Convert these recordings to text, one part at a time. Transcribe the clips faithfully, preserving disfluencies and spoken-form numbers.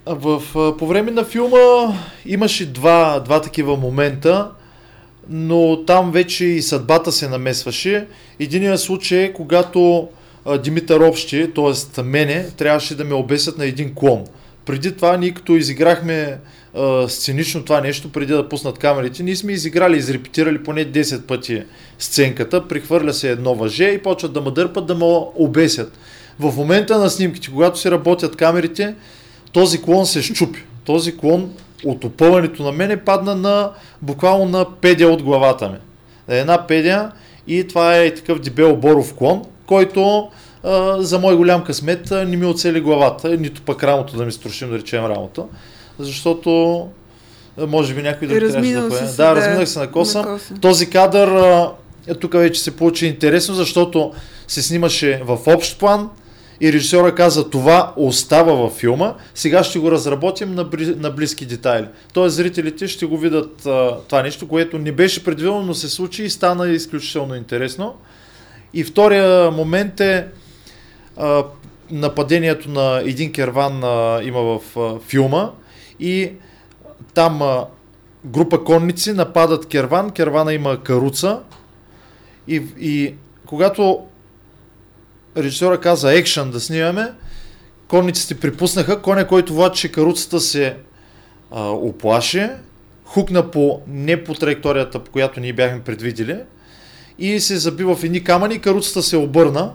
В, по време на филма имаше два, два такива момента, но там вече и съдбата се намесваше. Единият случай е, когато а, Димитър Общи, т.е. мене, трябваше да ме обесят на един клон. Преди това, ние като изиграхме а, сценично това нещо, преди да пуснат камерите, ние сме изиграли, изрепетирали поне десет пъти сценката, прихвърля се едно въже и почват да ме дърпат, да ме обесят. В момента на снимките, когато се работят камерите, този клон се щупи. Този клон от опъването на мене падна на буквално на педя от главата ми. Една педя и това е такъв дебел боров клон, който а, за мой голям късмет не ми оцели главата, нито пък рамото да ми струшим, да речем рамото, защото може би някой да трябваше да поеме. Да, разминах се на коса. на коса. Този кадър а, тук вече се получи интересно, защото се снимаше в общ план и режисьора каза, това остава във филма, сега ще го разработим на, бли, на близки детайли. Тоест зрителите ще го видят а, това нещо, което не беше предвидено, но се случи и стана изключително интересно. И втория момент е а, нападението на един керван а, има в а, филма и там а, група конници нападат керван, кервана има каруца и, и когато режисьора каза екшън да снимаме, конниците припуснаха, коня, който влачеше каруцата, се а, оплаши, хукна по не по траекторията, по която ние бяхме предвидели и се заби в едни камъни, каруцата се обърна.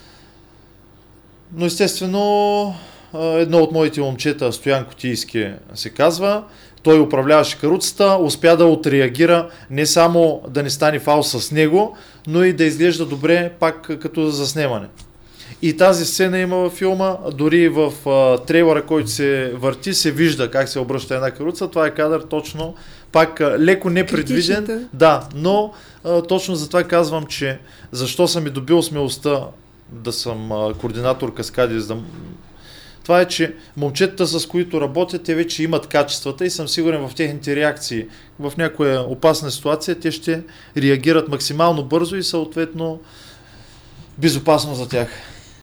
Но естествено едно от моите момчета, Стоян Котийски се казва, той управляваше каруцата, успя да отреагира не само да не стане фал с него, но и да изглежда добре пак като заснемане. И тази сцена има във филма, дори в а, трейлера, който се върти, се вижда как се обръща една каруца. Това е кадър точно, пак а, леко непредвиден. Критичната. Да, но а, точно за това казвам, че защо съм и добил смелостта да съм а, координатор каскади, за да... Това е, че момчетата, с които работят, те вече имат качествата и съм сигурен в техните реакции. В някоя опасна ситуация те ще реагират максимално бързо и съответно безопасно за тях.